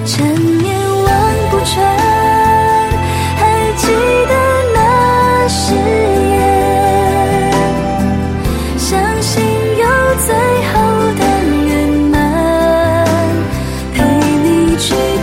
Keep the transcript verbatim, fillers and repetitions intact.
陈年忘不穿，还记得那誓言，相信有最后的圆满，陪你去